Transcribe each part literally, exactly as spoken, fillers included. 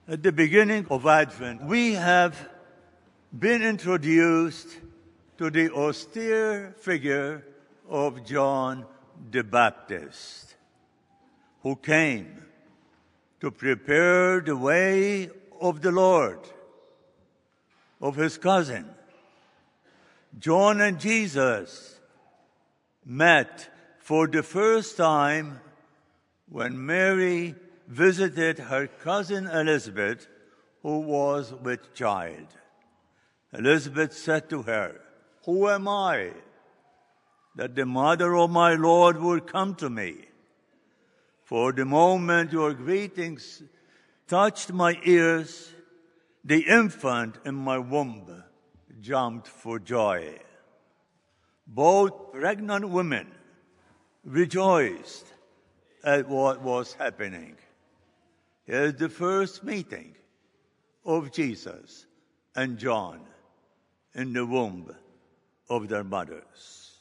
At the beginning of Advent, we have been introduced to the austere figure of John the Baptist, who came to prepare the way of the Lord, of his cousin. John and Jesus met for the first time when Mary visited her cousin Elizabeth, who was with child. Elizabeth said to her, "Who am I, that the mother of my Lord would come to me? For the moment your greetings touched my ears, the infant in my womb jumped for joy." Both pregnant women rejoiced at what was happening. Here's the first meeting of Jesus and John in the womb of their mothers.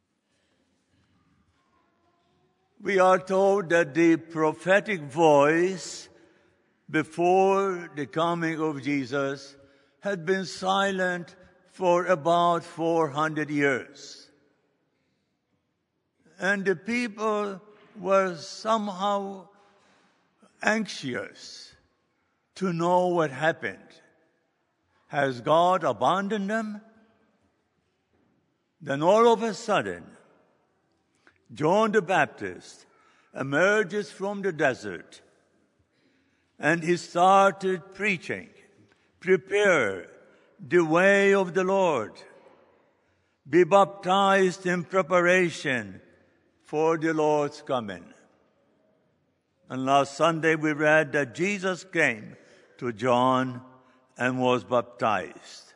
We are told that the prophetic voice before the coming of Jesus had been silent for about four hundred years. And the people were somehow anxious to know what happened. Has God abandoned them? Then all of a sudden, John the Baptist emerges from the desert and he started preaching, "Prepare the way of the Lord. Be baptized in preparation for the Lord's coming." And last Sunday we read that Jesus came to John and was baptized.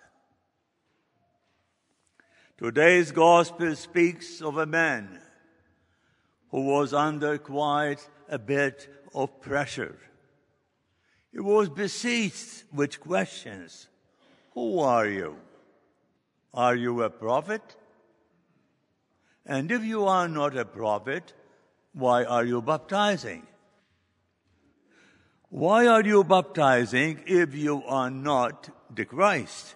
Today's gospel speaks of a man who was under quite a bit of pressure. He was besieged with questions. Who are you? Are you a prophet? And if you are not a prophet, why are you baptizing? Why are you baptizing if you are not the Christ?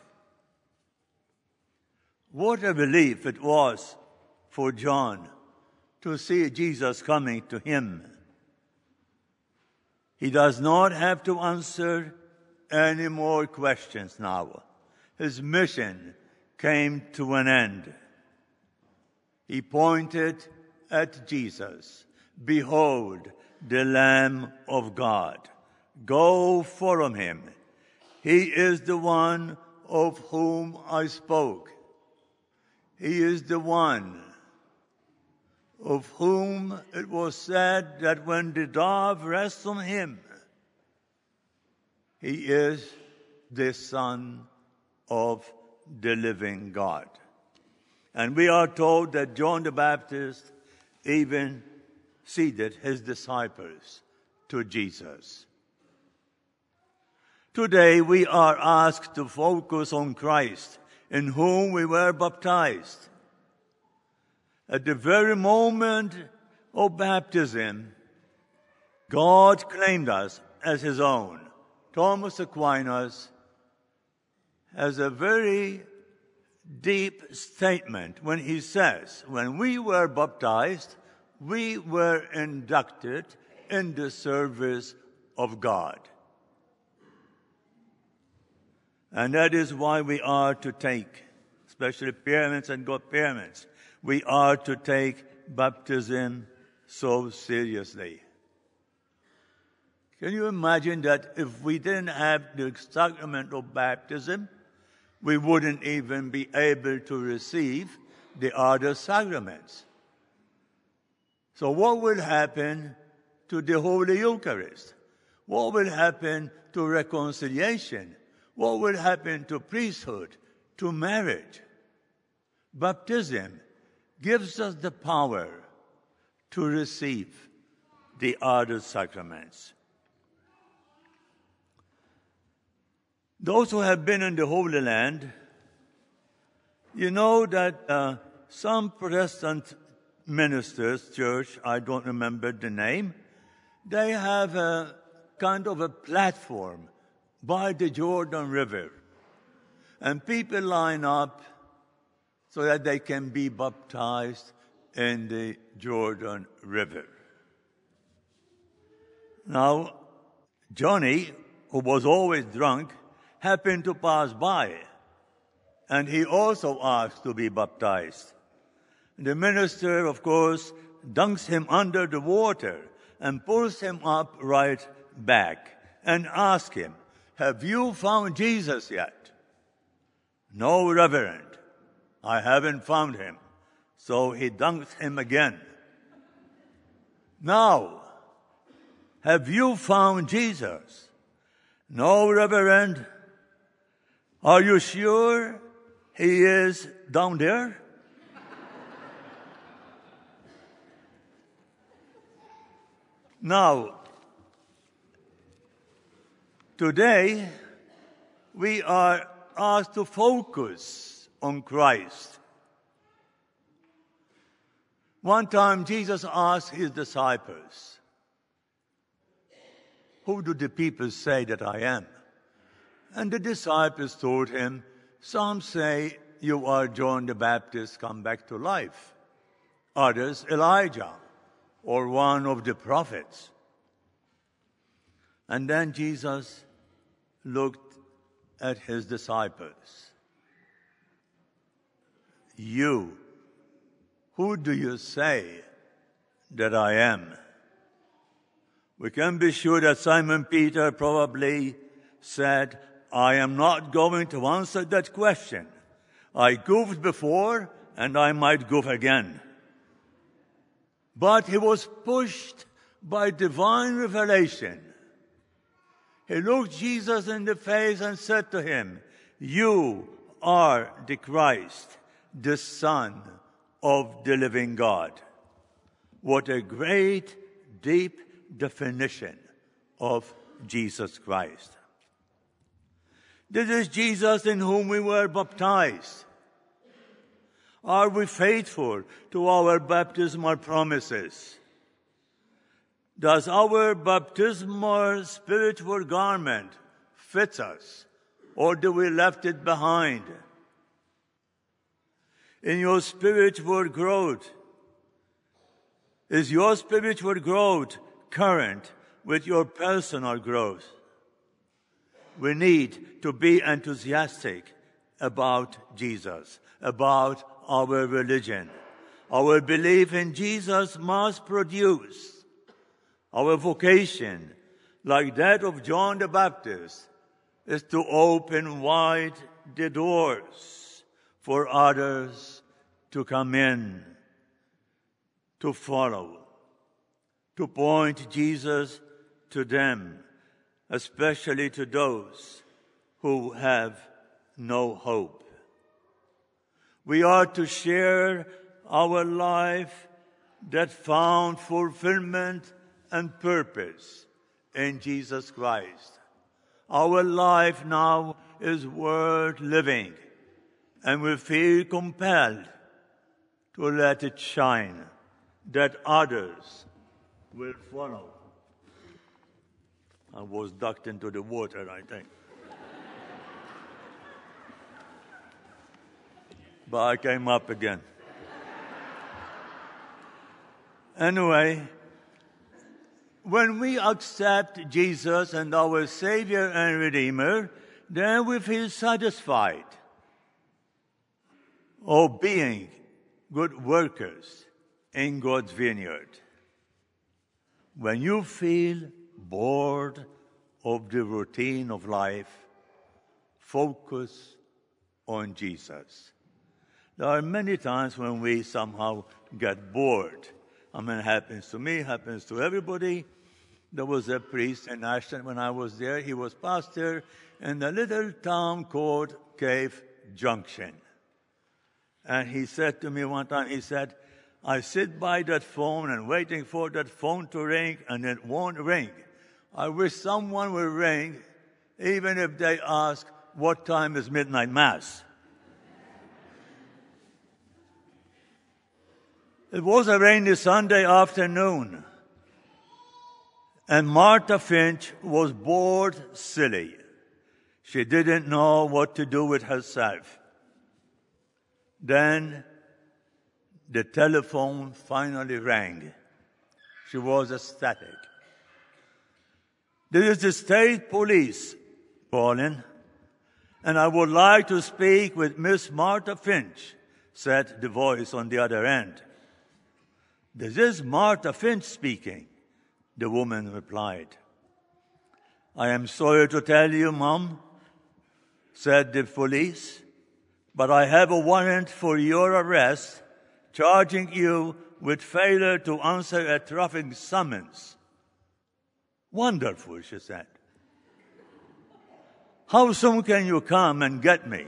What a relief it was for John to see Jesus coming to him. He does not have to answer any more questions now. His mission came to an end. He pointed at Jesus. "Behold, the Lamb of God. Go follow him. He is the one of whom I spoke. He is the one of whom it was said that when the dove rests on him, he is the Son of the living God." And we are told that John the Baptist even seated his disciples to Jesus. Today we are asked to focus on Christ, in whom we were baptized. At the very moment of baptism, God claimed us as his own. Thomas Aquinas has a very deep statement when he says, when we were baptized, we were inducted in the service of God. And that is why we are to take, especially parents and godparents, we are to take baptism so seriously. Can you imagine that if we didn't have the sacrament of baptism, we wouldn't even be able to receive the other sacraments? So what will happen to the Holy Eucharist? What will happen to reconciliation? What will happen to priesthood, to marriage? Baptism gives us the power to receive the other sacraments. Those who have been in the Holy Land, you know that uh, some Protestant ministers, church, I don't remember the name, they have a kind of a platform by the Jordan River. And people line up so that they can be baptized in the Jordan River. Now, Johnny, who was always drunk, happened to pass by, and he also asked to be baptized. The minister, of course, dunks him under the water and pulls him up right back and asks him, "Have you found Jesus yet?" "No, Reverend, I haven't found him." So he dunks him again. "Now, have you found Jesus?" "No, Reverend." "Are you sure he is down there?" Now, today we are asked to focus on Christ. One time Jesus asked his disciples, "Who do the people say that I am?" And the disciples told him, "Some say you are John the Baptist come back to life. Others, Elijah, or one of the prophets." And then Jesus looked at his disciples. "You, who do you say that I am?" We can be sure that Simon Peter probably said, "I am not going to answer that question. I goofed before, and I might goof again." But he was pushed by divine revelation. He looked Jesus in the face and said to him, "You are the Christ, the Son of the living God." What a great, deep definition of Jesus Christ. This is Jesus in whom we were baptized. Are we faithful to our baptismal promises? Does our baptismal spiritual garment fit us, or do we left it behind? In your spiritual growth, is your spiritual growth current with your personal growth? We need to be enthusiastic about Jesus, about our religion. Our belief in Jesus must produce. Our vocation, like that of John the Baptist, is to open wide the doors for others to come in, to follow, to point Jesus to them, especially to those who have no hope. We are to share our life that found fulfillment and purpose in Jesus Christ. Our life now is worth living, and we feel compelled to let it shine, that others will follow. I was ducked into the water, I think. But I came up again. Anyway, when we accept Jesus and our Savior and Redeemer, then we feel satisfied of being good workers in God's vineyard. When you feel bored of the routine of life, focus on Jesus. There are many times when we somehow get bored. I mean, it happens to me, happens to everybody. There was a priest in Ashton when I was there. He was pastor in a little town called Cave Junction. And he said to me one time, he said, "I sit by that phone and waiting for that phone to ring, and it won't ring. I wish someone would ring, even if they ask, what time is midnight mass?" It was a rainy Sunday afternoon, and Martha Finch was bored silly. She didn't know what to do with herself. Then the telephone finally rang. She was ecstatic. This is the state police calling, and I would like to speak with Miss Martha Finch, said the voice on the other end. This is Martha Finch speaking, the woman replied. I am sorry to tell you, Mom, said the police, but I have a warrant for your arrest, charging you with failure to answer a traffic summons. Wonderful, she said. How soon can you come and get me?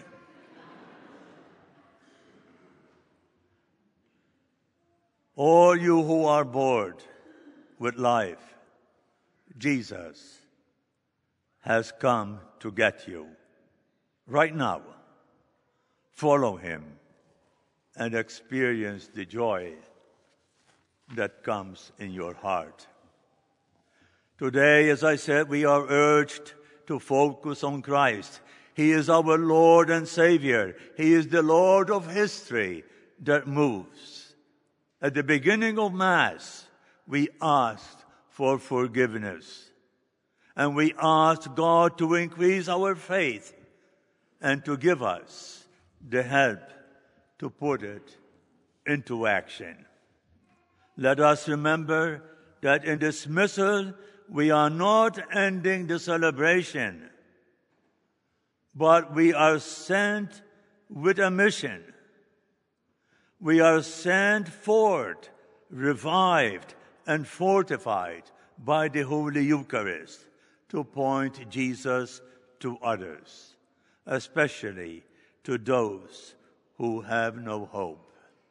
All you who are bored with life, Jesus has come to get you. Right now, follow him and experience the joy that comes in your heart. Today, as I said, we are urged to focus on Christ. He is our Lord and Savior. He is the Lord of history that moves. At the beginning of Mass, we asked for forgiveness. And we asked God to increase our faith and to give us the help to put it into action. Let us remember that in dismissal, we are not ending the celebration, but we are sent with a mission. We are sent forth, revived and fortified by the Holy Eucharist to point Jesus to others, especially to those who have no hope.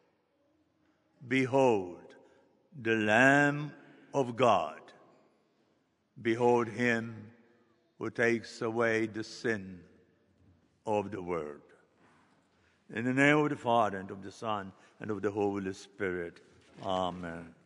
Behold, the Lamb of God. Behold him who takes away the sin of the world. In the name of the Father, and of the Son, and of the Holy Spirit. Amen.